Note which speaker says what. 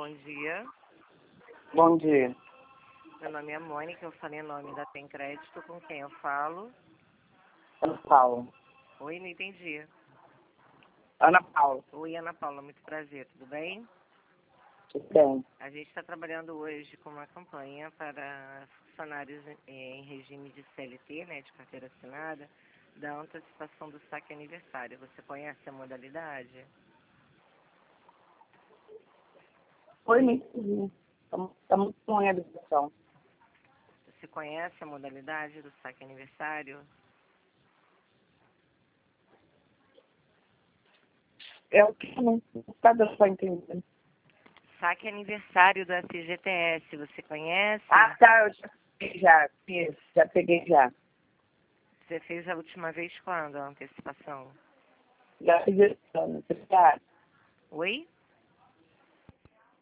Speaker 1: Bom dia.
Speaker 2: Bom dia.
Speaker 1: Meu nome é Mônica, eu falei em nome da Tem Crédito. Com quem eu falo?
Speaker 2: Ana Paula.
Speaker 1: Oi, não entendi.
Speaker 2: Ana Paula.
Speaker 1: Oi, Ana Paula, muito prazer, tudo bem?
Speaker 2: Tudo bem.
Speaker 1: A gente está trabalhando hoje com uma campanha para funcionários em regime de CLT, né, de carteira assinada, da antecipação do saque aniversário. Você conhece a modalidade?
Speaker 2: Oi, muito. Estamos com a educação.
Speaker 1: Você conhece a modalidade do saque aniversário?
Speaker 2: É o que não está dando para entender.
Speaker 1: Saque aniversário do FGTS, você conhece?
Speaker 2: Ah, tá, eu já peguei já. Isso, já peguei já.
Speaker 1: Você fez a última vez quando a antecipação?
Speaker 2: Já fiz esse ano, obrigada.
Speaker 1: Oi?